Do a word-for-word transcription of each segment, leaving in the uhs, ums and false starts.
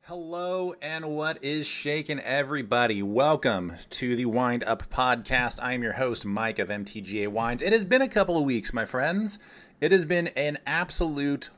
Hello and what is shaking, everybody? Welcome to the Wind Up Podcast. I am your host, Mike of M T G A Wines. It has been a couple of weeks, my friends. It has been an absolute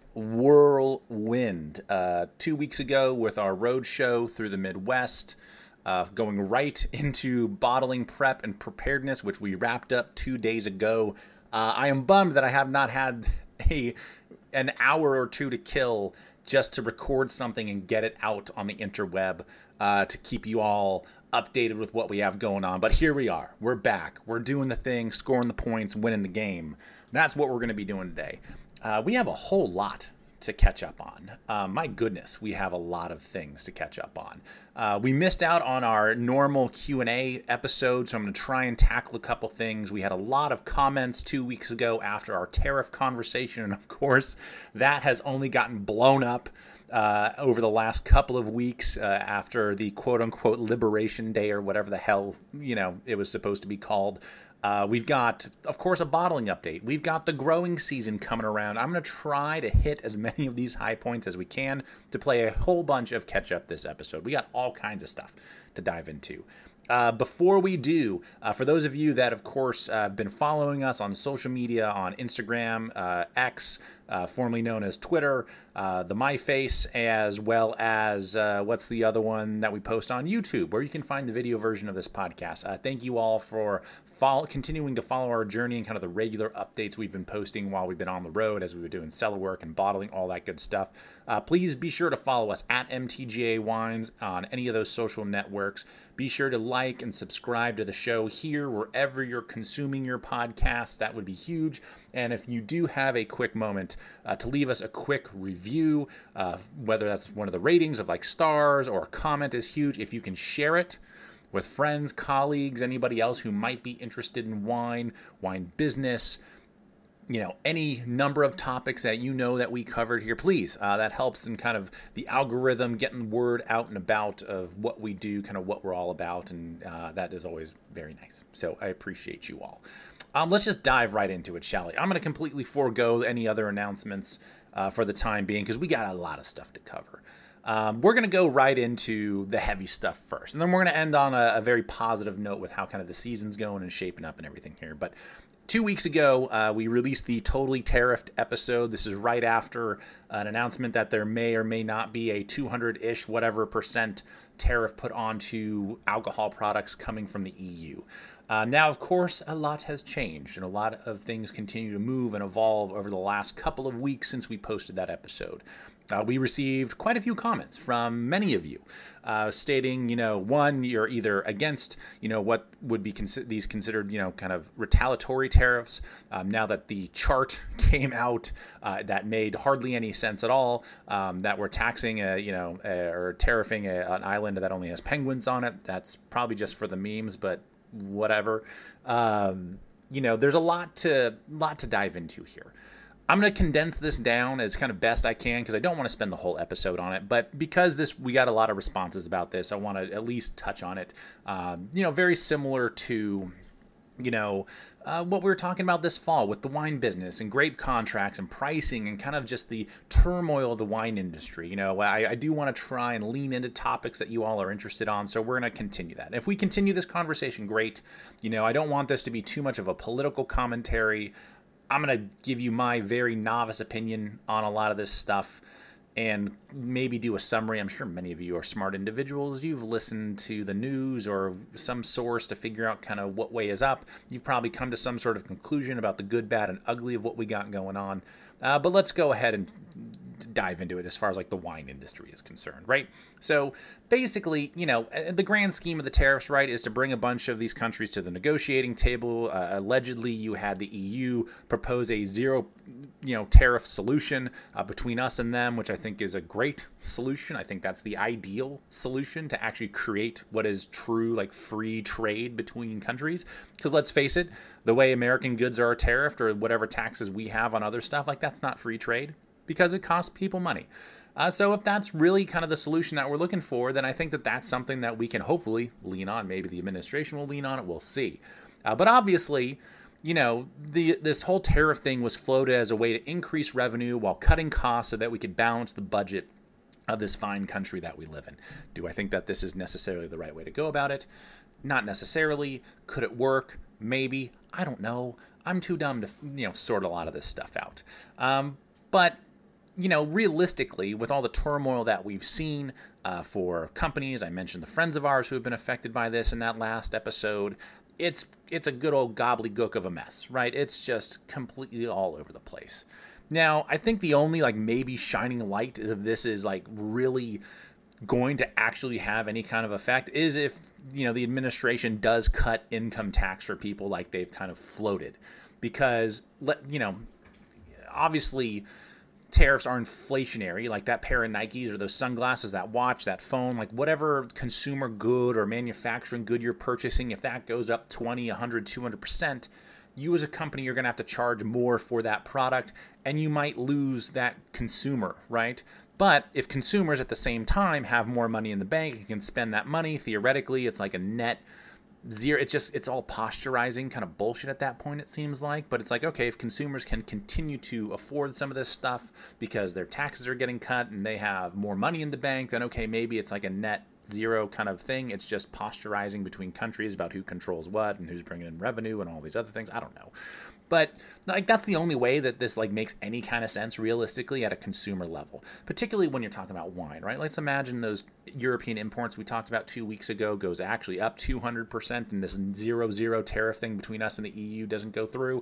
whirlwind. Uh, two weeks ago with our road show through the Midwest, uh, going right into bottling prep and preparedness, which we wrapped up two days ago. Uh, I am bummed that I have not had a an hour or two to kill just to record something and get it out on the interweb uh, to keep you all updated with what we have going on. But here we are. We're back. We're doing the thing, scoring the points, winning the game. That's what we're going to be doing today. Uh, we have a whole lot to catch up on. Uh, my goodness, we have a lot of things to catch up on. Uh, we missed out on our normal Q and A episode, so I'm going to try and tackle a couple things. We had a lot of comments two weeks ago after our tariff conversation, and of course, that has only gotten blown up uh, over the last couple of weeks uh, after the quote-unquote Liberation Day or whatever the hell, you know, it was supposed to be called. Uh, we've got, of course, a bottling update. We've got the growing season coming around. I'm going to try to hit as many of these high points as we can to play a whole bunch of catch-up this episode. We got all kinds of stuff to dive into. Uh, before we do, uh, for those of you that, of course, uh, have been following us on social media, on Instagram, uh, X, uh, formerly known as Twitter, uh, the MyFace, as well as uh, what's the other one that we post on YouTube, where you can find the video version of this podcast. Uh, thank you all for follow, continuing to follow our journey and kind of the regular updates we've been posting while we've been on the road as we were doing cellar work and bottling, all that good stuff. Uh, please be sure to follow us at M T G A Wines on any of those social networks. Be sure to like and subscribe to the show here wherever you're consuming your podcasts. That would be huge. And if you do have a quick moment uh, to leave us a quick review, uh, whether that's one of the ratings of like stars or a comment is huge. If you can share it with friends, colleagues, anybody else who might be interested in wine, wine business, you know, any number of topics that you know that we covered here, please. Uh, that helps in kind of the algorithm, getting word out and about of what we do, kind of what we're all about, and uh, that is always very nice. So I appreciate you all. Um, let's just dive right into it, shall we? I'm going to completely forego any other announcements uh, for the time being because we got a lot of stuff to cover. Um, we're going to go right into the heavy stuff first, and then we're going to end on a, a very positive note with how kind of the season's going and shaping up and everything here. But Two weeks ago, uh, we released the Totally Tariffed episode. This is right after an announcement that there may or may not be a two hundred-ish whatever percent tariff put onto alcohol products coming from the E U. Uh, now, of course, a lot has changed, and a lot of things continue to move and evolve over the last couple of weeks since we posted that episode. Uh, we received quite a few comments from many of you uh, stating, you know, one, you're either against, you know, what would be consi- these considered, you know, kind of retaliatory tariffs. Um, now that the chart came out, uh, that made hardly any sense at all, um, that we're taxing, a, you know, a, or tariffing a, an island that only has penguins on it. That's probably just for the memes, but whatever. Um, you know, there's a lot to lot to dive into here. I'm going to condense this down as kind of best I can because I don't want to spend the whole episode on it. But because this, we got a lot of responses about this, I want to at least touch on it. Um, you know, very similar to, you know, uh, what we were talking about this fall with the wine business and grape contracts and pricing and kind of just the turmoil of the wine industry. You know, I, I do want to try and lean into topics that you all are interested on. So we're going to continue that. And if we continue this conversation, great. You know, I don't want this to be too much of a political commentary. I'm going to give you my very novice opinion on a lot of this stuff and maybe do a summary. I'm sure many of you are smart individuals. You've listened to the news or some source to figure out kind of what way is up. You've probably come to some sort of conclusion about the good, bad, and ugly of what we got going on. Uh, but let's go ahead and dive into it as far as like the wine industry is concerned, right? So basically, you know, the grand scheme of the tariffs, right, is to bring a bunch of these countries to the negotiating table. Uh, allegedly, you had the E U propose a zero, you know, tariff solution uh, between us and them, which I think is a great solution. I think that's the ideal solution to actually create what is true, like free trade between countries. Because let's face it, the way American goods are tariffed or whatever taxes we have on other stuff, like that's not free trade because it costs people money. Uh, so if that's really kind of the solution that we're looking for, then I think that that's something that we can hopefully lean on. Maybe the administration will lean on it. We'll see. Uh, but obviously, you know, the this whole tariff thing was floated as a way to increase revenue while cutting costs so that we could balance the budget of this fine country that we live in. Do I think that this is necessarily the right way to go about it? Not necessarily. Could it work? Maybe. I don't know. I'm too dumb to, you know, sort a lot of this stuff out. Um, but, you know, realistically, with all the turmoil that we've seen uh, for companies, I mentioned the friends of ours who have been affected by this in that last episode, it's it's a good old gobbledygook of a mess, right? It's just completely all over the place. Now, I think the only, like, maybe shining light of this is, like, really going to actually have any kind of effect is if, you know, the administration does cut income tax for people like they've kind of floated. Because, you know, obviously tariffs are inflationary, like that pair of Nikes or those sunglasses, that watch, that phone, like whatever consumer good or manufacturing good you're purchasing, if that goes up twenty, one hundred, two hundred percent, you as a company, you're going to have to charge more for that product, and you might lose that consumer, right? But if consumers at the same time have more money in the bank and can spend that money, theoretically, it's like a net zero. It's just, it's all posturizing kind of bullshit at that point, it seems like. But it's like, okay, if consumers can continue to afford some of this stuff because their taxes are getting cut and they have more money in the bank, then okay, maybe it's like a net zero kind of thing. It's just posturizing between countries about who controls what and who's bringing in revenue and all these other things. I don't know. But like that's the only way that this like makes any kind of sense realistically at a consumer level, particularly when you're talking about wine, right? Let's imagine those European imports we talked about two weeks ago goes actually up two hundred percent and this zero zero tariff thing between us and the E U doesn't go through.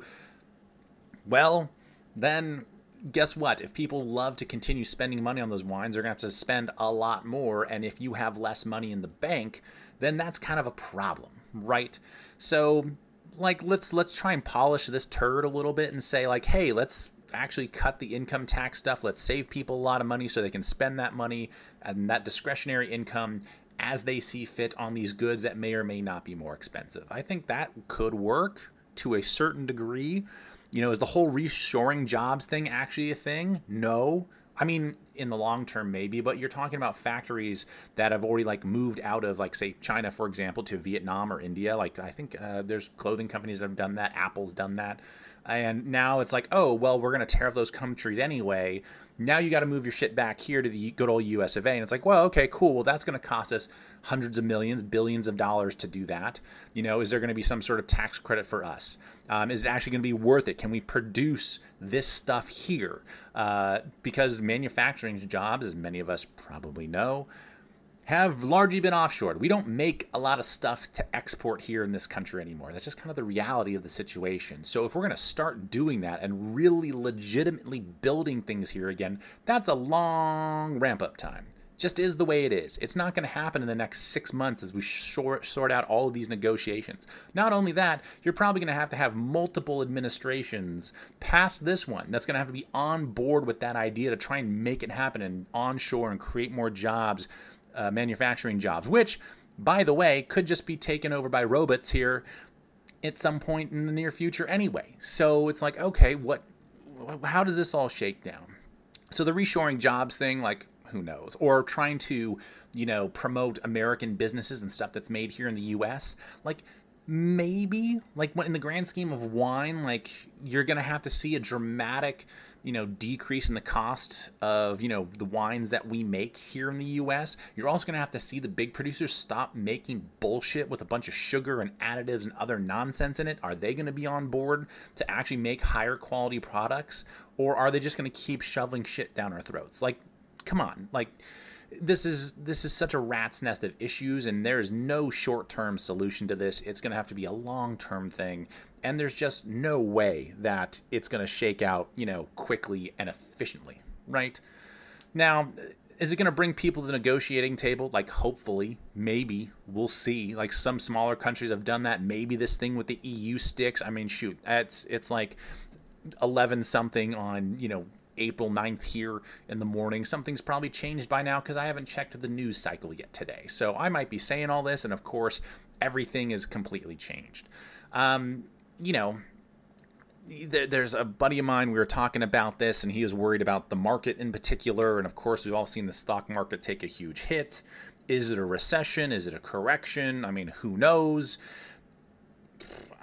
Well, then guess what? If people love to continue spending money on those wines, they're going to have to spend a lot more. And if you have less money in the bank, then that's kind of a problem, right? So like, let's let's try and polish this turd a little bit and say like, hey, let's actually cut the income tax stuff. Let's save people a lot of money so they can spend that money and that discretionary income as they see fit on these goods that may or may not be more expensive. I think that could work to a certain degree. You know, is the whole reshoring jobs thing actually a thing? No. I mean, in the long term, maybe, but you're talking about factories that have already like moved out of like, say, China, for example, to Vietnam or India. Like, I think uh, there's clothing companies that have done that. Apple's done that. And now it's like, oh, well, we're going to tariff those countries anyway. Now you got to move your shit back here to the good old U S of A. And it's like, well, okay, cool. Well, that's going to cost us hundreds of millions, billions of dollars to do that. You know, is there going to be some sort of tax credit for us? Um, is it actually going to be worth it? Can we produce this stuff here? Uh, because manufacturing jobs, as many of us probably know, have largely been offshored. We don't make a lot of stuff to export here in this country anymore. That's just kind of the reality of the situation. So if we're going to start doing that and really legitimately building things here again, that's a long ramp up time. Just is the way it is. It's not going to happen in the next six months as we short, sort out all of these negotiations. Not only that, you're probably going to have to have multiple administrations past this one that's going to have to be on board with that idea to try and make it happen and onshore and create more jobs, uh, manufacturing jobs, which, by the way, could just be taken over by robots here at some point in the near future anyway. So it's like, okay, what? How does this all shake down? So the reshoring jobs thing, like, who knows? Or trying to, you know, promote American businesses and stuff that's made here in the U S. Like, maybe, like, when in the grand scheme of wine, like, you're going to have to see a dramatic, you know, decrease in the cost of, you know, the wines that we make here in the U S. You're also going to have to see the big producers stop making bullshit with a bunch of sugar and additives and other nonsense in it. Are they going to be on board to actually make higher quality products? Or are they just going to keep shoveling shit down our throats? Like, come on, like this is this is such a rat's nest of issues, and there's no short-term solution to this. It's going to have to be a long-term thing, and there's just no way that it's going to shake out, you know, quickly and efficiently, right? Now, is it going to bring people to the negotiating table? Like, hopefully, maybe, we'll see. Like, some smaller countries have done that. Maybe this thing with the E U sticks. I mean, shoot, it's it's like eleven something on, you know, April ninth here in the morning. Something's probably changed by now because I haven't checked the news cycle yet today. So I might be saying all this, and of course, everything is completely changed. Um, you know, there, there's a buddy of mine, we were talking about this, and he was worried about the market in particular. And of course, we've all seen the stock market take a huge hit. Is it a recession? Is it a correction? I mean, who knows?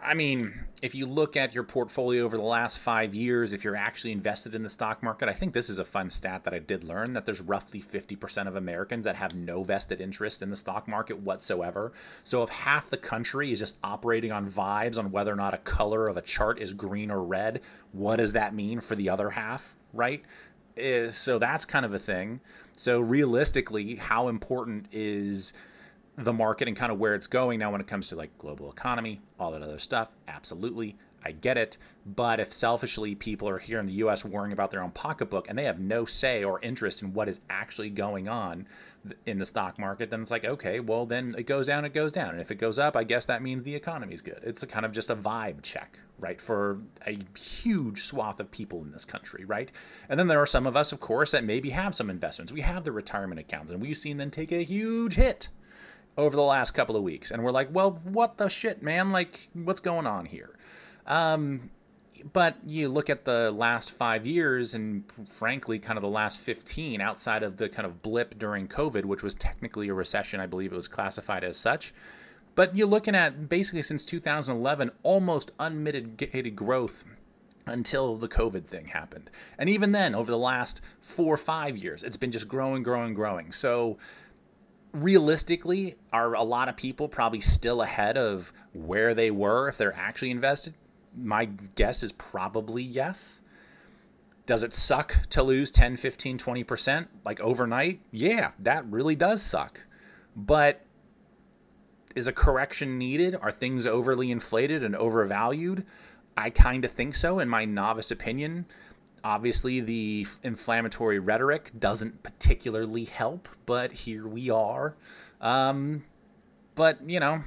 I mean, if you look at your portfolio over the last five years, if you're actually invested in the stock market, I think this is a fun stat that I did learn, that there's roughly fifty percent of Americans that have no vested interest in the stock market whatsoever. So if half the country is just operating on vibes on whether or not a color of a chart is green or red, what does that mean for the other half, right? Is, so that's kind of a thing. So realistically, how important is the market and kind of where it's going now when it comes to like global economy, all that other stuff? Absolutely. I get it. But if selfishly people are here in the U S worrying about their own pocketbook and they have no say or interest in what is actually going on in the stock market, then it's like, okay, well, then it goes down, it goes down. And if it goes up, I guess that means the economy is good. It's a kind of just a vibe check, right, for a huge swath of people in this country, right? And then there are some of us, of course, that maybe have some investments. We have the retirement accounts, and we've seen them take a huge hit over the last couple of weeks. And we're like, well, what the shit, man? Like, what's going on here? Um, but you look at the last five years and frankly, kind of the last fifteen, outside of the kind of blip during COVID, which was technically a recession, I believe it was classified as such. But you're looking at basically since two thousand eleven, almost unmitigated growth until the COVID thing happened. And even then, over the last four or five years, it's been just growing, growing, growing. So realistically, are a lot of people probably still ahead of where they were if they're actually invested? My guess is probably yes. Does it suck to lose ten, fifteen, twenty percent like overnight? Yeah, that really does suck. But is a correction needed? Are things overly inflated and overvalued? I kind of think so, in my novice opinion. Obviously, the inflammatory rhetoric doesn't particularly help, but here we are. Um, but, you know,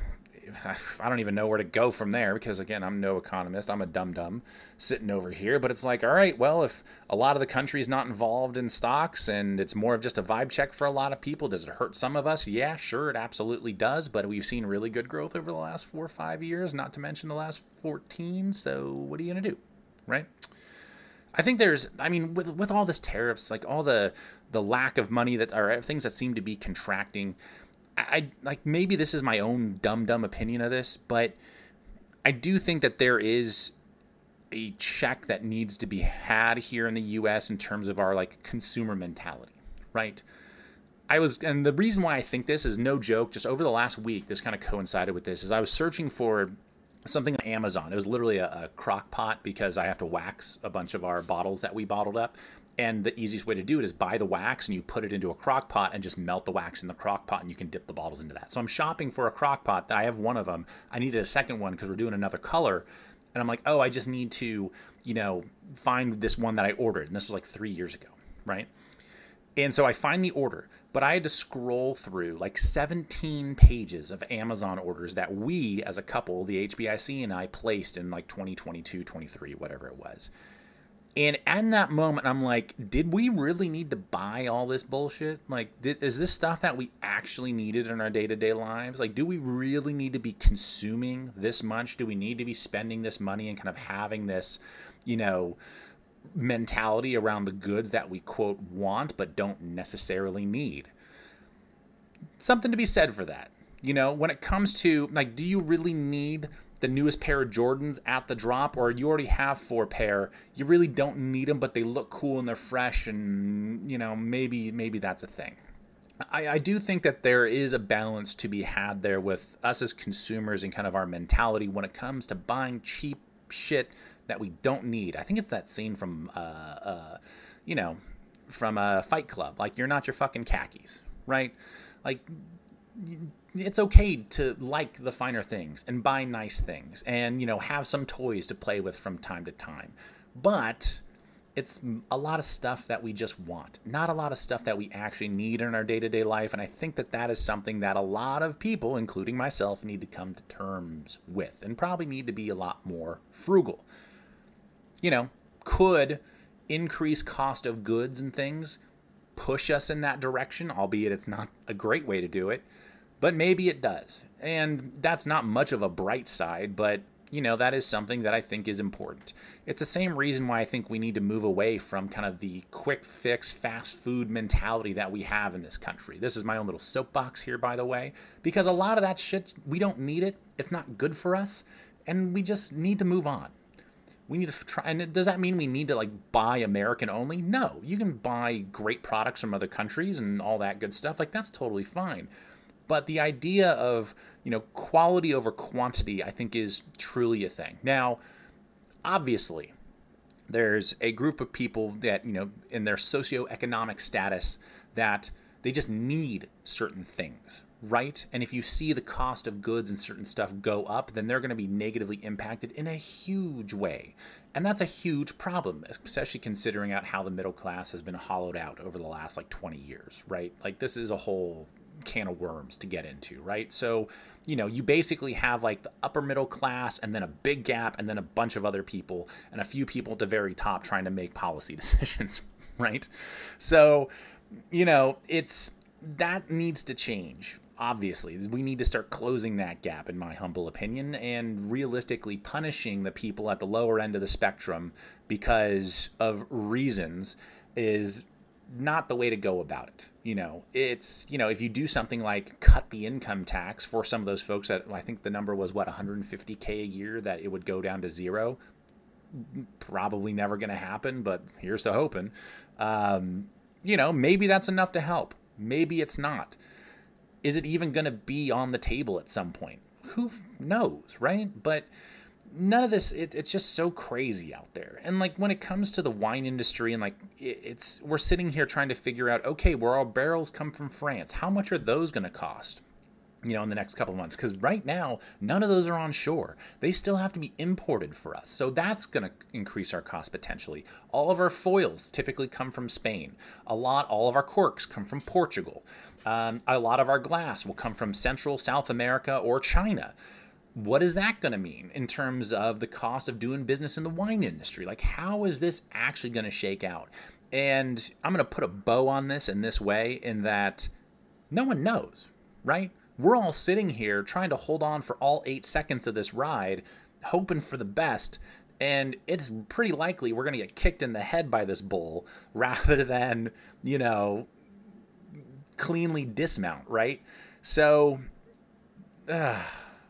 I don't even know where to go from there because, again, I'm no economist. I'm a dum-dum sitting over here. But it's like, all right, well, if a lot of the country is not involved in stocks and it's more of just a vibe check for a lot of people, does it hurt some of us? Yeah, sure, it absolutely does. But we've seen really good growth over the last four or five years, not to mention the last fourteen. So what are you going to do, right? I think there's, I mean, with with all this tariffs, like all the the lack of money that are things that seem to be contracting, I, I like maybe this is my own dumb dumb opinion of this, but I do think that there is a check that needs to be had here in the U S in terms of our like consumer mentality, right? I was, and the reason why I think this is no joke, just over the last week, this kind of coincided with this, is I was searching for something on Amazon. It was literally a, a crock pot because I have to wax a bunch of our bottles that we bottled up. And the easiest way to do it is buy the wax and you put it into a crock pot and just melt the wax in the crock pot and you can dip the bottles into that. So I'm shopping for a crock pot. I have one of them. I needed a second one because we're doing another color. And I'm like, oh, I just need to, you know, find this one that I ordered. And this was like three years ago, right? And so I find the order, but I had to scroll through like seventeen pages of Amazon orders that we as a couple, the H B I C and I, placed in like twenty twenty-two, twenty-three, whatever it was. And at that moment, I'm like, did we really need to buy all this bullshit? Like, did, is this stuff that we actually needed in our day-to-day lives? Like, do we really need to be consuming this much? Do we need to be spending this money and kind of having this, you know, mentality around the goods that we, quote, want but don't necessarily need? Something to be said for that. You know, when it comes to, like, do you really need the newest pair of Jordans at the drop, or you already have four pair, you really don't need them, but they look cool and they're fresh, and, you know, maybe maybe that's a thing. I, I do think that there is a balance to be had there with us as consumers and kind of our mentality when it comes to buying cheap shit that we don't need. I think it's that scene from, uh, uh, you know, from a Fight Club. Like, you're not your fucking khakis, right? Like, it's okay to like the finer things and buy nice things and, you know, have some toys to play with from time to time. But it's a lot of stuff that we just want, not a lot of stuff that we actually need in our day-to-day life. And I think that that is something that a lot of people, including myself, need to come to terms with and probably need to be a lot more frugal. You know, could increased cost of goods and things push us in that direction, albeit it's not a great way to do it. But maybe it does. And that's not much of a bright side, but, you know, that is something that I think is important. It's the same reason why I think we need to move away from kind of the quick fix, fast food mentality that we have in this country. This is my own little soapbox here, by the way, because a lot of that shit, we don't need it. It's not good for us. and we just need to move on. We need to try, and does that mean we need to like buy American only? No, you can buy great products from other countries and all that good stuff. Like, that's totally fine. But the idea of, you know, quality over quantity, I think, is truly a thing. Now, obviously, there's a group of people that, you know, in their socioeconomic status, that they just need certain things, right? And if you see the cost of goods and certain stuff go up, then they're going to be negatively impacted in a huge way. And that's a huge problem, especially considering out how the middle class has been hollowed out over the last like twenty years, right? Like, this is a whole can of worms to get into, right? So, you know, you basically have like the upper middle class and then a big gap and then a bunch of other people and a few people at the very top trying to make policy decisions, right? So, you know, it's, that needs to change. Obviously, we need to start closing that gap, in my humble opinion, and realistically punishing the people at the lower end of the spectrum because of reasons is not the way to go about it. You know, it's, you know, if you do something like cut the income tax for some of those folks that, I think the number was what, one hundred fifty K a year, that it would go down to zero. Probably never going to happen, but here's to hoping. Um, you know, maybe that's enough to help. Maybe it's not. Is it even going to be on the table at some point? Who knows, right? But none of this, it, it's just so crazy out there. And like, when it comes to the wine industry, and like, it, it's, we're sitting here trying to figure out, okay, where our barrels come from France, how much are those going to cost, you know, in the next couple of months? Because right now, none of those are on shore. They still have to be imported for us. So that's going to increase our cost potentially. All of our foils typically come from Spain. A lot, all of our corks come from Portugal. Um, a lot of our glass will come from Central, South America, or China. What is that going to mean in terms of the cost of doing business in the wine industry? Like, how is this actually going to shake out? And I'm going to put a bow on this in this way, in that no one knows, right? We're all sitting here trying to hold on for all eight seconds of this ride, hoping for the best. And it's pretty likely we're going to get kicked in the head by this bull rather than, you know, cleanly dismount, right? So, uh,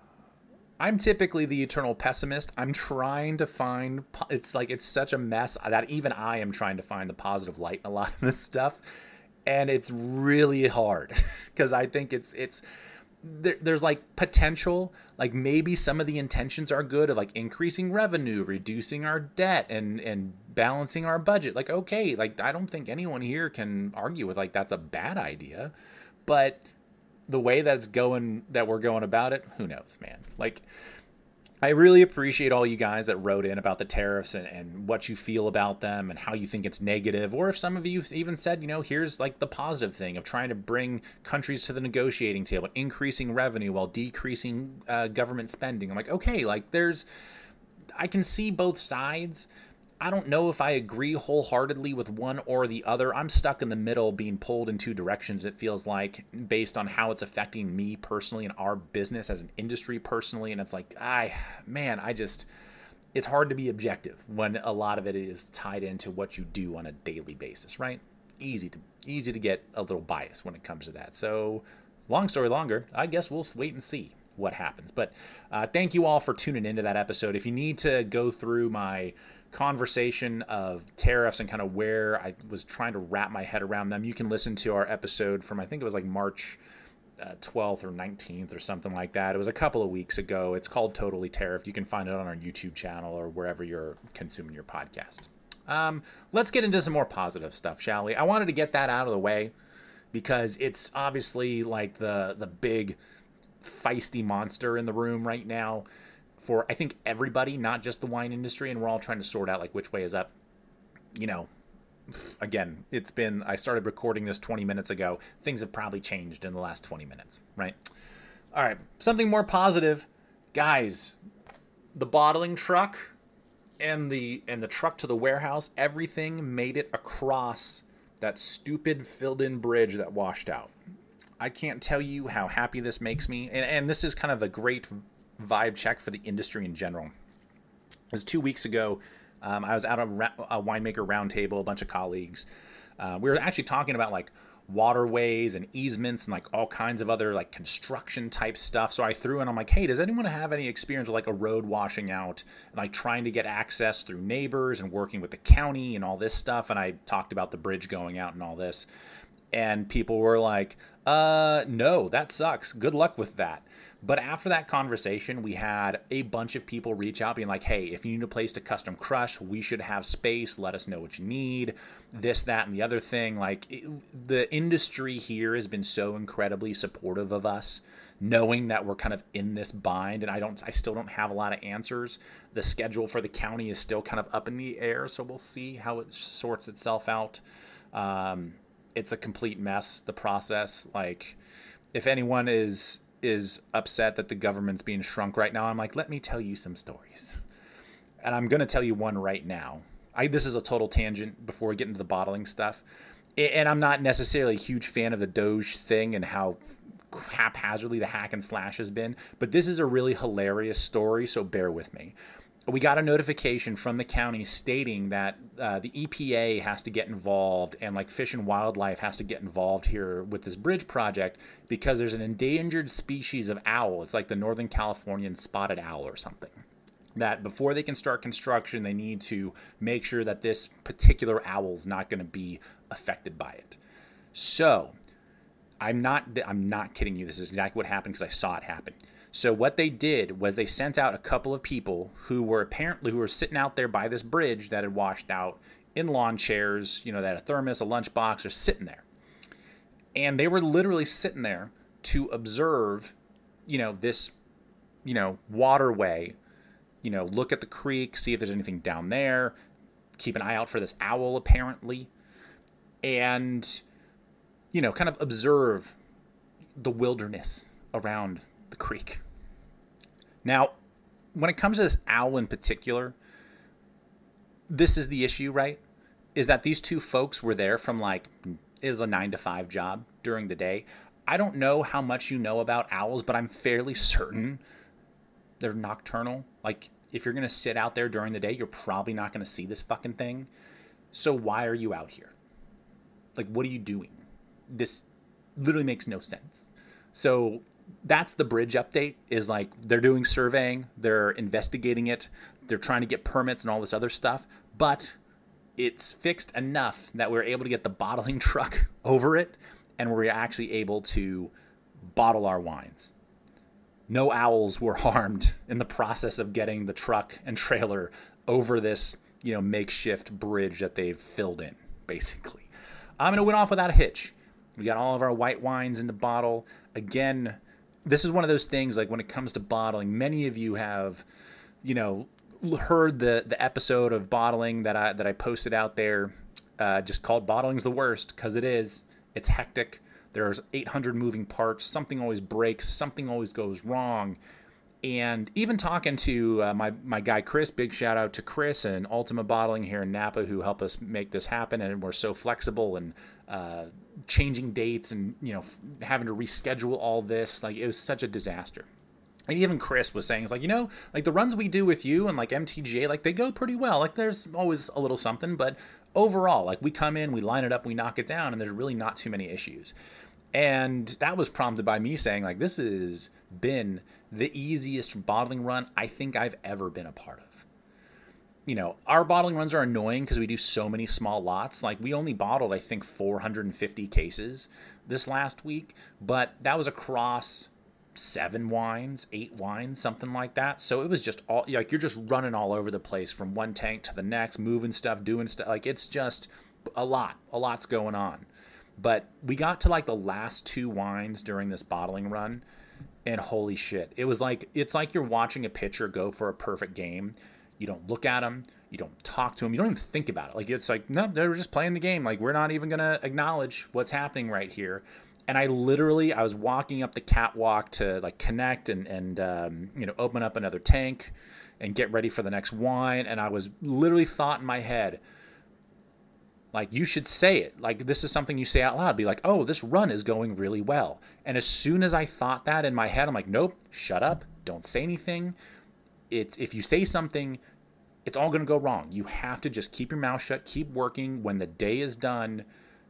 I'm typically the eternal pessimist. I'm trying to find, it's like, it's such a mess that even I am trying to find the positive light in a lot of this stuff. And it's really hard because I think it's, it's, there, there's like potential, like maybe some of the intentions are good, of like increasing revenue, reducing our debt, and, and balancing our budget. Like, okay, like I don't think anyone here can argue with like, that's a bad idea, but the way that's going, that we're going about it, who knows, man. Like, I really appreciate all you guys that wrote in about the tariffs and, and what you feel about them and how you think it's negative. Or if some of you even said, you know, here's like the positive thing of trying to bring countries to the negotiating table, increasing revenue while decreasing uh, government spending. I'm like, okay, like there's, I can see both sides. I don't know if I agree wholeheartedly with one or the other. I'm stuck in the middle, being pulled in two directions, it feels like, based on how it's affecting me personally and our business as an industry personally. And it's like, I, man, I just, it's hard to be objective when a lot of it is tied into what you do on a daily basis, right? Easy to, easy to get a little biased when it comes to that. So long story longer, I guess we'll wait and see what happens. But uh, thank you all for tuning into that episode. If you need to go through my conversation of tariffs and kind of where I was trying to wrap my head around them, you can listen to our episode from, I think it was like March uh, twelfth or nineteenth or something like that. It was a couple of weeks ago. It's called Totally Tariffed. You can find it on our YouTube channel or wherever you're consuming your podcast. Um, let's get into some more positive stuff, shall we? I wanted to get that out of the way because it's obviously like the the big feisty monster in the room right now for, I think, everybody, not just the wine industry, and we're all trying to sort out like which way is up. You know, again, it's been, I started recording this twenty minutes ago. Things have probably changed in the last twenty minutes, right? All right, something more positive. Guys, the bottling truck and the and the truck to the warehouse, everything made it across that stupid filled-in bridge that washed out. I can't tell you how happy this makes me, and, and this is kind of a great vibe check for the industry in general. It was two weeks ago. Um, I was at a, ra- a winemaker roundtable, a bunch of colleagues. Uh, we were actually talking about like waterways and easements and like all kinds of other like construction type stuff. So I threw in, I'm like, hey, does anyone have any experience with like a road washing out and like trying to get access through neighbors and working with the county and all this stuff? And I talked about the bridge going out and all this. And people were like, uh, no, that sucks. Good luck with that. But after that conversation, we had a bunch of people reach out being like, hey, if you need a place to custom crush, we should have space. Let us know what you need. This, that, and the other thing. Like it, the industry here has been so incredibly supportive of us, knowing that we're kind of in this bind. And I don't, I still don't have a lot of answers. The schedule for the county is still kind of up in the air. So we'll see how it sorts itself out. Um, it's a complete mess, the process. Like if anyone is... is upset that the government's being shrunk right now, I'm like, let me tell you some stories. And I'm going to tell you one right now. I, this is a total tangent before we get into the bottling stuff. And I'm not necessarily a huge fan of the Doge thing and how haphazardly the hack and slash has been, but this is a really hilarious story, so bear with me. We got a notification from the county stating that uh, the E P A has to get involved and like Fish and Wildlife has to get involved here with this bridge project because there's an endangered species of owl. It's like the Northern Californian spotted owl or something. That before they can start construction, they need to make sure that this particular owl is not going to be affected by it. So I'm not, I'm not kidding you. This is exactly what happened because I saw it happen. So what they did was they sent out a couple of people who were apparently who were sitting out there by this bridge that had washed out in lawn chairs, you know, that a thermos, a lunchbox, are sitting there. And they were literally sitting there to observe, you know, this, you know, waterway, you know, look at the creek, see if there's anything down there, keep an eye out for this owl apparently, and, you know, kind of observe the wilderness around the creek. Now, when it comes to this owl in particular, this is the issue, right? Is that these two folks were there from like, it was a nine to five job during the day. I don't know how much you know about owls, but I'm fairly certain they're nocturnal. Like, if you're going to sit out there during the day, you're probably not going to see this fucking thing. So why are you out here? Like, what are you doing? This literally makes no sense. So that's the bridge update, is like they're doing surveying, they're investigating it, they're trying to get permits and all this other stuff, but it's fixed enough that we're able to get the bottling truck over it and we're actually able to bottle our wines. No owls were harmed in the process of getting the truck and trailer over this, you know, makeshift bridge that they've filled in, basically. I'm going to went off without a hitch. We got all of our white wines in the bottle. Again, this is one of those things, like when it comes to bottling, many of you have, you know, heard the the episode of bottling that I that I posted out there, uh, just called "Bottling's the Worst," because it is. It's hectic. There's eight hundred moving parts. Something always breaks. Something always goes wrong. And even talking to uh, my my guy Chris, big shout out to Chris and Ultima Bottling here in Napa, who helped us make this happen, and we're so flexible and uh, changing dates and, you know, f- having to reschedule all this. Like, it was such a disaster. And even Chris was saying, it's like, you know, like the runs we do with you and like M T G A, like they go pretty well. Like there's always a little something, but overall, like we come in, we line it up, we knock it down, and there's really not too many issues. And that was prompted by me saying, like, this has been the easiest bottling run I think I've ever been a part of. You know, our bottling runs are annoying because we do so many small lots. Like, we only bottled, I think, four hundred fifty cases this last week, but that was across seven wines, eight wines, something like that. So it was just all, like, you're just running all over the place from one tank to the next, moving stuff, doing stuff. Like, it's just a lot. A lot's going on. But we got to, like, the last two wines during this bottling run, and holy shit. It was like, it's like you're watching a pitcher go for a perfect game. You don't look at them. You don't talk to them. You don't even think about it. Like, it's like, no, they're just playing the game. Like, we're not even going to acknowledge what's happening right here. And I literally, I was walking up the catwalk to, like, connect and, and um, you know, open up another tank and get ready for the next wine. And I was literally thought in my head, like, you should say it. Like, this is something you say out loud. Be like, oh, this run is going really well. And as soon as I thought that in my head, I'm like, nope, shut up. Don't say anything. It's, if you say something, it's all going to go wrong. You have to just keep your mouth shut, keep working. When the day is done,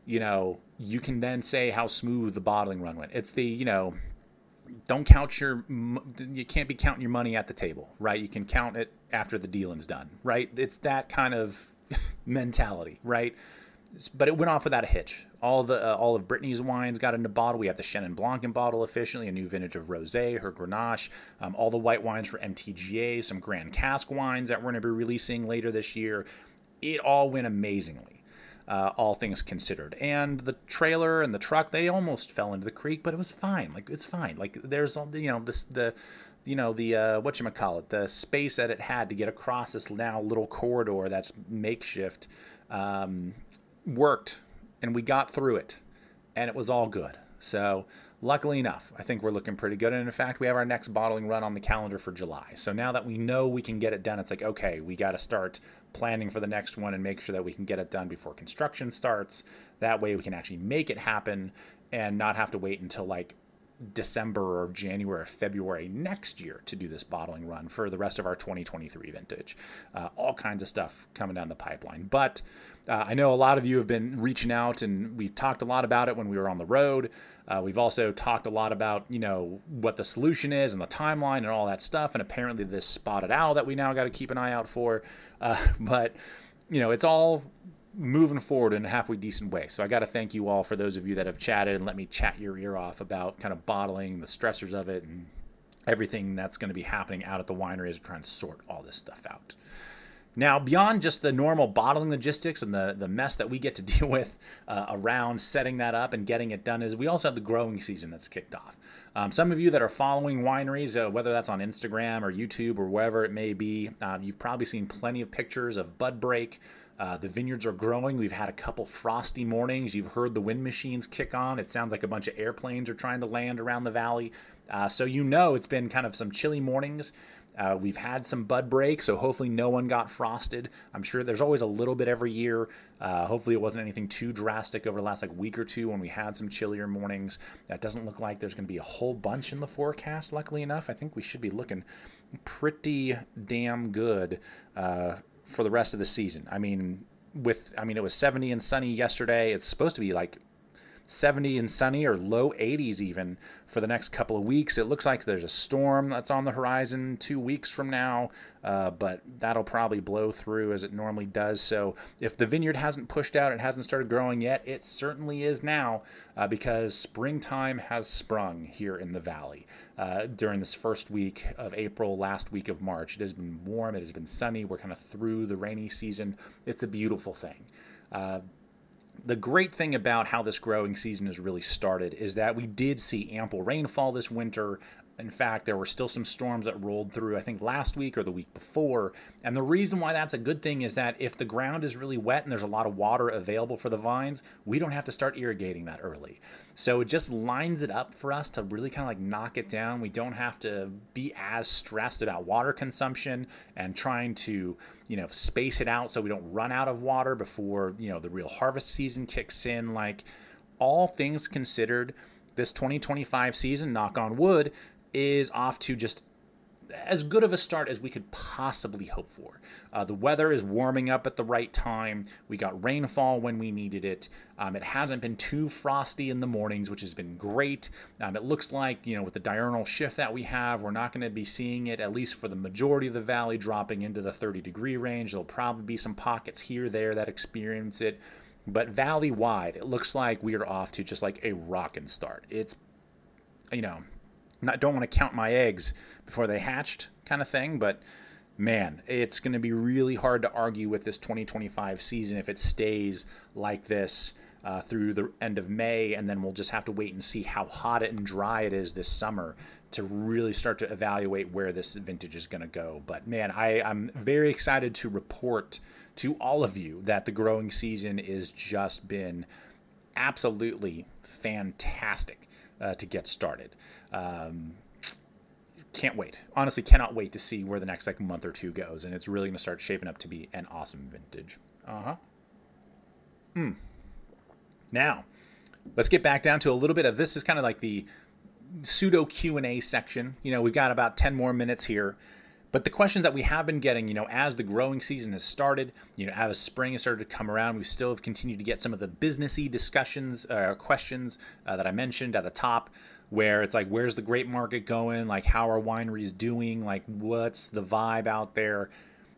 you know, you can then say how smooth the bottling run went. It's the, you know, don't count your, you can't be counting your money at the table, right? You can count it after the dealing's done, right? It's that kind of mentality, right? But it went off without a hitch. All the uh, all of Brittany's wines got into bottle. We have the Chenin Blanc in bottle officially, a new vintage of Rosé, her Grenache, um, all the white wines for M T G A, some Grand Cask wines that we're going to be releasing later this year. It all went amazingly, uh, all things considered. And the trailer and the truck, they almost fell into the creek, but it was fine. Like, it's fine. Like, there's, you know, this, the, you know, the, uh, whatchamacallit, the space that it had to get across this now little corridor that's makeshift, um, worked, and we got through it, and it was all good. So luckily enough, I think we're looking pretty good. And in fact, we have our next bottling run on the calendar for July. So now that we know we can get it done, it's like, okay, we got to start planning for the next one and make sure that we can get it done before construction starts. That way we can actually make it happen and not have to wait until like December or January or February next year to do this bottling run for the rest of our twenty twenty-three vintage. Uh, all kinds of stuff coming down the pipeline. But uh, I know a lot of you have been reaching out, and we've talked a lot about it when we were on the road. Uh, we've also talked a lot about, you know, what the solution is and the timeline and all that stuff. And apparently this spotted owl that we now got to keep an eye out for. Uh, but, you know, it's all moving forward in a halfway decent way. So I got to thank you all for those of you that have chatted and let me chat your ear off about kind of bottling, the stressors of it, and everything that's going to be happening out at the winery as we're trying to sort all this stuff out. Now, beyond just the normal bottling logistics and the, the mess that we get to deal with uh, around setting that up and getting it done, is we also have the growing season that's kicked off. Um, some of you that are following wineries, uh, whether that's on Instagram or YouTube or wherever it may be, um, you've probably seen plenty of pictures of bud break. Uh, the vineyards are growing. We've had a couple frosty mornings. You've heard the wind machines kick on. It sounds like a bunch of airplanes are trying to land around the valley. Uh, so you know it's been kind of some chilly mornings. Uh, we've had some bud break, so hopefully no one got frosted. I'm sure there's always a little bit every year. Uh, hopefully it wasn't anything too drastic over the last like week or two when we had some chillier mornings. That doesn't look like there's going to be a whole bunch in the forecast, luckily enough. I think we should be looking pretty damn good uh, for the rest of the season. I mean, with I mean it was seventy and sunny yesterday. It's supposed to be like seventy and sunny or low eighties even for the next couple of weeks. It looks like there's a storm that's on the horizon two weeks from now, uh, but that'll probably blow through as it normally does. So if the vineyard hasn't pushed out, it hasn't started growing yet, it certainly is now uh, because springtime has sprung here in the valley. Uh, during this first week of April, last week of March, it has been warm, it has been sunny. We're kind of through the rainy season. It's a beautiful thing. Uh, The great thing about how this growing season has really started is that we did see ample rainfall this winter. In fact, there were still some storms that rolled through, I think, last week or the week before. And the reason why that's a good thing is that if the ground is really wet and there's a lot of water available for the vines, we don't have to start irrigating that early. So it just lines it up for us to really kind of like knock it down. We don't have to be as stressed about water consumption and trying to, you know, space it out so we don't run out of water before, you know, the real harvest season kicks in. Like, all things considered, this twenty twenty-five season, knock on wood, is off to just as good of a start as we could possibly hope for. Uh, the weather is warming up at the right time. We got rainfall when we needed it. Um, it hasn't been too frosty in the mornings, which has been great. Um, it looks like, you know, with the diurnal shift that we have, we're not going to be seeing it, at least for the majority of the valley, dropping into the thirty degree range. There'll probably be some pockets here or there that experience it. But valley-wide, it looks like we are off to just like a rockin' start. It's, you know, not don't want to count my eggs before they hatched kind of thing, but man, it's going to be really hard to argue with this twenty twenty-five season if it stays like this uh, through the end of May, and then we'll just have to wait and see how hot and dry it is this summer to really start to evaluate where this vintage is going to go. But man, I, I'm very excited to report to all of you that the growing season is just been absolutely fantastic uh, to get started. Um, can't wait. Honestly, cannot wait to see where the next like month or two goes, and it's really going to start shaping up to be an awesome vintage. Uh-huh. Hmm. Now, let's get back down to a little bit of this. Is kind of like the pseudo Q and A section. You know, we've got about ten more minutes here. But the questions that we have been getting, you know, as the growing season has started, you know, as spring has started to come around, we still have continued to get some of the businessy discussions, uh, questions uh, that I mentioned at the top, where it's like, where's the grape market going? Like, how are wineries doing? Like, what's the vibe out there?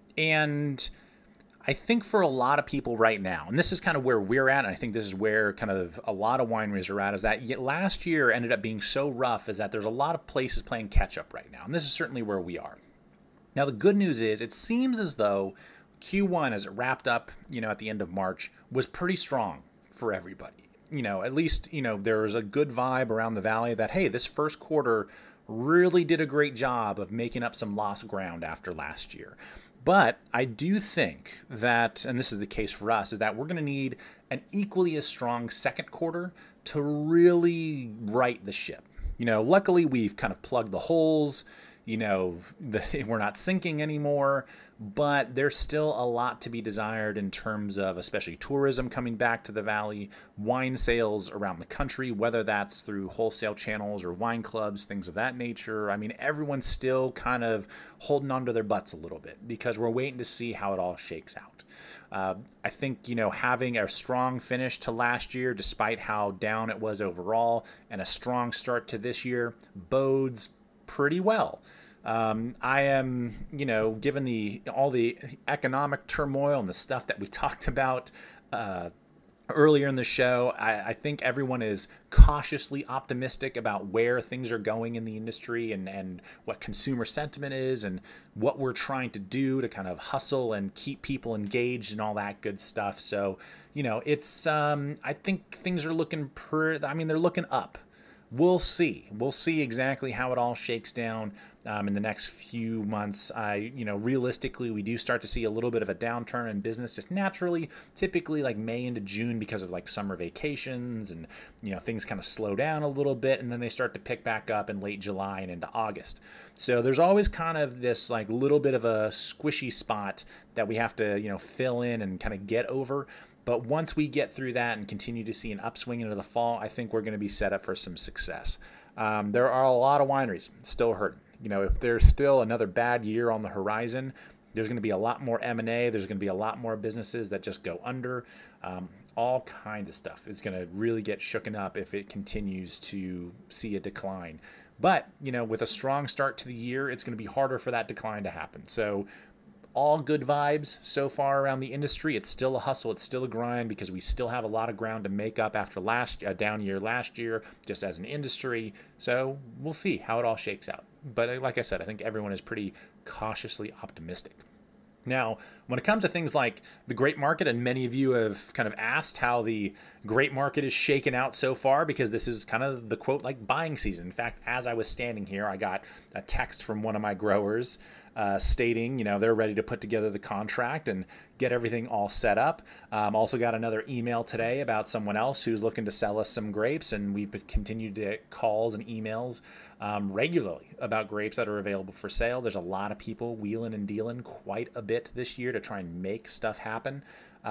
And I think for a lot of people right now, and this is kind of where we're at, and I think this is where kind of a lot of wineries are at, is that last year ended up being so rough is that there's a lot of places playing catch up right now. And this is certainly where we are. Now, the good news is it seems as though Q one, as it wrapped up, you know, at the end of March, was pretty strong for everybody. You know, at least, you know, there was a good vibe around the valley that, hey, this first quarter really did a great job of making up some lost ground after last year. But I do think that, and this is the case for us, is that we're going to need an equally as strong second quarter to really right the ship. You know, luckily we've kind of plugged the holes. You know, the, we're not sinking anymore, but there's still a lot to be desired in terms of especially tourism coming back to the valley, wine sales around the country, whether that's through wholesale channels or wine clubs, things of that nature. I mean, everyone's still kind of holding on to their butts a little bit because we're waiting to see how it all shakes out. Uh, I think, you know, having a strong finish to last year, despite how down it was overall, and a strong start to this year bodes pretty well. Um, I am, you know, given the all the economic turmoil and the stuff that we talked about uh, earlier in the show, I, I think everyone is cautiously optimistic about where things are going in the industry and, and what consumer sentiment is and what we're trying to do to kind of hustle and keep people engaged and all that good stuff. So, you know, it's, um, I think things are looking, per, I mean, they're looking up. We'll see. We'll see exactly how it all shakes down um, in the next few months. I, you know, realistically, we do start to see a little bit of a downturn in business just naturally, typically like May into June because of like summer vacations and, you know, things kind of slow down a little bit and then they start to pick back up in late July and into August. So there's always kind of this like little bit of a squishy spot that we have to, you know, fill in and kind of get over. But once we get through that and continue to see an upswing into the fall, I think we're going to be set up for some success. Um, there are a lot of wineries still hurting. You know, if there's still another bad year on the horizon, there's going to be a lot more M and A. There's going to be a lot more businesses that just go under. Um, all kinds of stuff is going to really get shooken up if it continues to see a decline. But, you know, with a strong start to the year, it's going to be harder for that decline to happen. So all good vibes so far around the industry. It's still a hustle. It's still a grind because we still have a lot of ground to make up after last a down year last year, just as an industry. So we'll see how it all shakes out. But like I said, I think everyone is pretty cautiously optimistic. Now, when it comes to things like the grape market, and many of you have kind of asked how the grape market is shaken out so far, because this is kind of the quote like buying season. In fact, as I was standing here, I got a text from one of my growers uh, stating, you know, they're ready to put together the contract and get everything all set up. Um, also got another email today about someone else who's looking to sell us some grapes, and we've continued to get calls and emails um, regularly about grapes that are available for sale. There's a lot of people wheeling and dealing quite a bit this year to try and make stuff happen.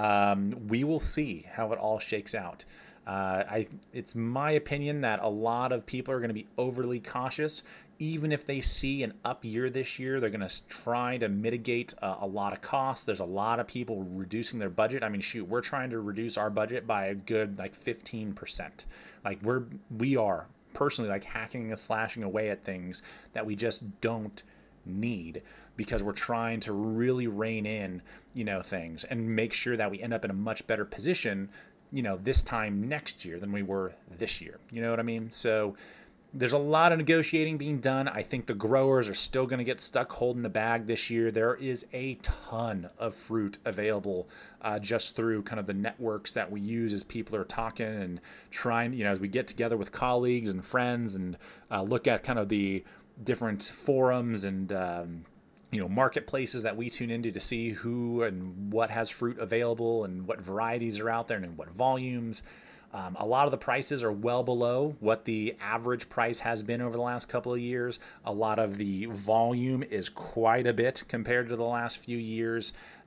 Um, we will see how it all shakes out. Uh, I, it's my opinion that a lot of people are going to be overly cautious. Even if they see an up year this year, they're going to try to mitigate uh, a lot of costs. There's a lot of people reducing their budget. I mean, shoot, we're trying to reduce our budget by a good like fifteen percent. Like we're, we are personally like hacking and slashing away at things that we just don't need because we're trying to really rein in, you know, things and make sure that we end up in a much better position, you know, this time next year than we were this year. You know what I mean? So there's a lot of negotiating being done. I think the growers are still going to get stuck holding the bag this year. There is a ton of fruit available uh, just through kind of the networks that we use as people are talking and trying, you know, as we get together with colleagues and friends and uh, look at kind of the different forums and, um, you know, marketplaces that we tune into to see who and what has fruit available and what varieties are out there and in what volumes. Um, a lot of the prices are well below what the average price has been over the last couple of years. A lot of the volume is quite a bit compared to the last few years.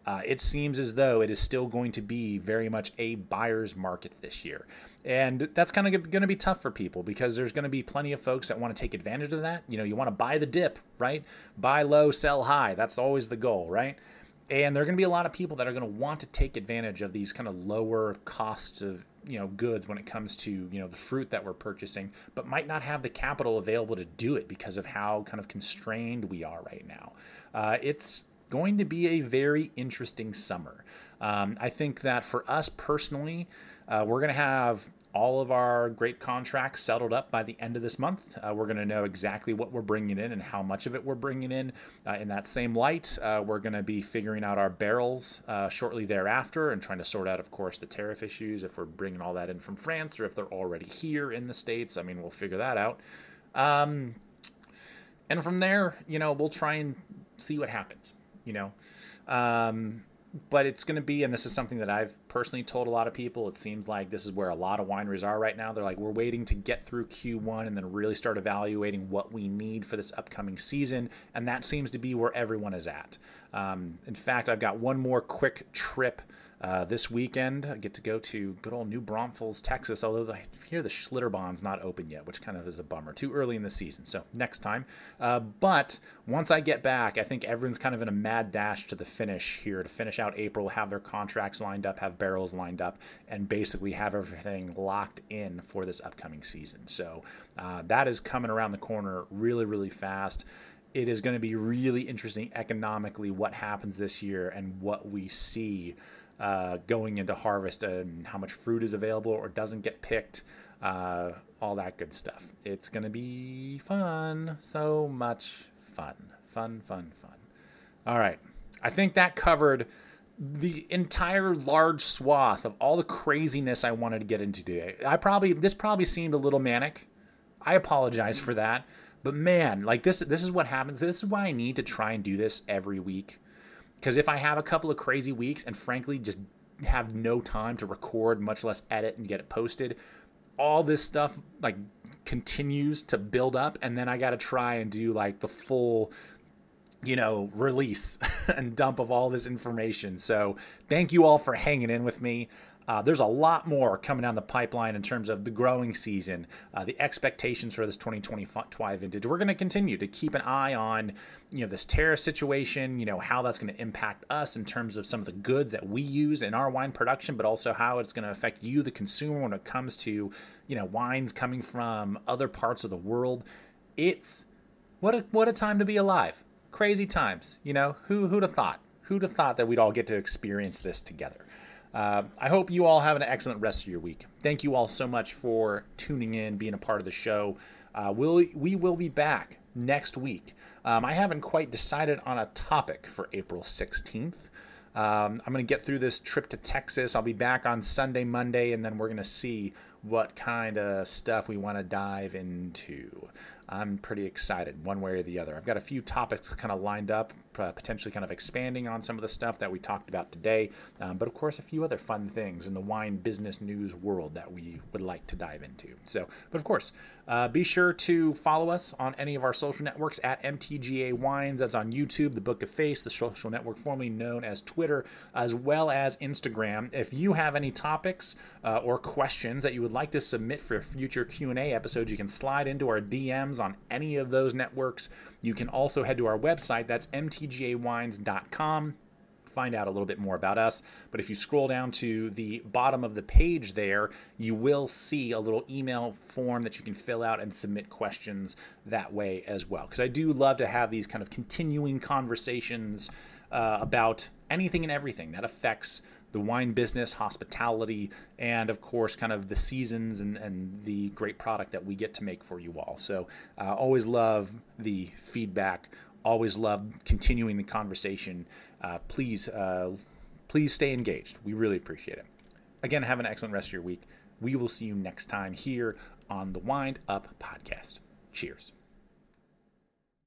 uh, it seems as though it is still going to be very much a buyer's market this year. And that's kind of going to be tough for people because there's going to be plenty of folks that want to take advantage of that. You know, you want to buy the dip, right? Buy low, sell high. That's always the goal, right? And there are going to be a lot of people that are going to want to take advantage of these kind of lower costs of, you know, goods when it comes to, you know, the fruit that we're purchasing, but might not have the capital available to do it because of how kind of constrained we are right now. Uh, it's going to be a very interesting summer. Um, I think that for us personally, uh, we're going to have all of our great contracts settled up by the end of this month. Uh, we're going to know exactly what we're bringing in and how much of it we're bringing in. Uh, in that same light, uh, we're going to be figuring out our barrels uh, shortly thereafter and trying to sort out, of course, the tariff issues, if we're bringing all that in from France or if they're already here in the States. I mean, we'll figure that out. Um, and from there, you know, we'll try and see what happens, you know. Um, But it's going to be, and this is something that I've personally told a lot of people, it seems like this is where a lot of wineries are right now. They're like, we're waiting to get through Q one and then really start evaluating what we need for this upcoming season. And that seems to be where everyone is at. Um, in fact, I've got one more quick trip uh, this weekend. I get to go to good old New Braunfels, Texas, although I hear the Schlitterbahn's not open yet, which kind of is a bummer. Too early in the season, so next time. Uh, but once I get back, I think everyone's kind of in a mad dash to the finish here to finish out April, have their contracts lined up, have barrels lined up, and basically have everything locked in for this upcoming season. So uh, that is coming around the corner really, really fast. It is going to be really interesting economically what happens this year and what we see uh, going into harvest and how much fruit is available or doesn't get picked, uh, all that good stuff. It's going to be fun. So much fun. Fun, fun, fun. All right. I think that covered the entire large swath of all the craziness I wanted to get into today. I probably, this probably seemed a little manic. I apologize for that. But man, like this, this is what happens. This is why I need to try and do this every week. Because if I have a couple of crazy weeks and frankly just have no time to record, much less edit and get it posted, all this stuff like continues to build up, and then I got to try and do like the full, you know, release and dump of all this information. So thank you all for hanging in with me. Uh, there's a lot more coming down the pipeline in terms of the growing season, uh, the expectations for this twenty twenty-five vintage. We're going to continue to keep an eye on, you know, this tariff situation, you know, how that's going to impact us in terms of some of the goods that we use in our wine production, but also how it's going to affect you, the consumer, when it comes to, you know, wines coming from other parts of the world. It's what a, what a time to be alive. Crazy times, you know, who, who'd have thought, who'd have thought that we'd all get to experience this together. Uh, I hope you all have an excellent rest of your week. Thank you all so much for tuning in, being a part of the show. Uh, we'll, we will be back next week. Um, I haven't quite decided on a topic for April sixteenth. Um, I'm going to get through this trip to Texas. I'll be back on Sunday, Monday, and then we're going to see what kind of stuff we want to dive into. I'm pretty excited one way or the other. I've got a few topics kind of lined up, uh, potentially kind of expanding on some of the stuff that we talked about today, um, but of course a few other fun things in the wine business news world that we would like to dive into. So, but of course, uh, be sure to follow us on any of our social networks at M T G A Wines. That's on YouTube, the Book of Face, the social network formerly known as Twitter, as well as Instagram. If you have any topics uh, or questions that you would like to submit for future Q and A episodes, you can slide into our D Ms on any of those networks. You can also head to our website. That's M T G A wines dot com. Find out a little bit more about us. But if you scroll down to the bottom of the page there, you will see a little email form that you can fill out and submit questions that way as well. Because I do love to have these kind of continuing conversations uh, about anything and everything that affects the wine business, hospitality, and of course kind of the seasons and, and the great product that we get to make for you all. So uh, always love the feedback, always love continuing the conversation. Uh, please, uh, please stay engaged. We really appreciate it. Again, have an excellent rest of your week. We will see you next time here on the Wind Up Podcast. Cheers.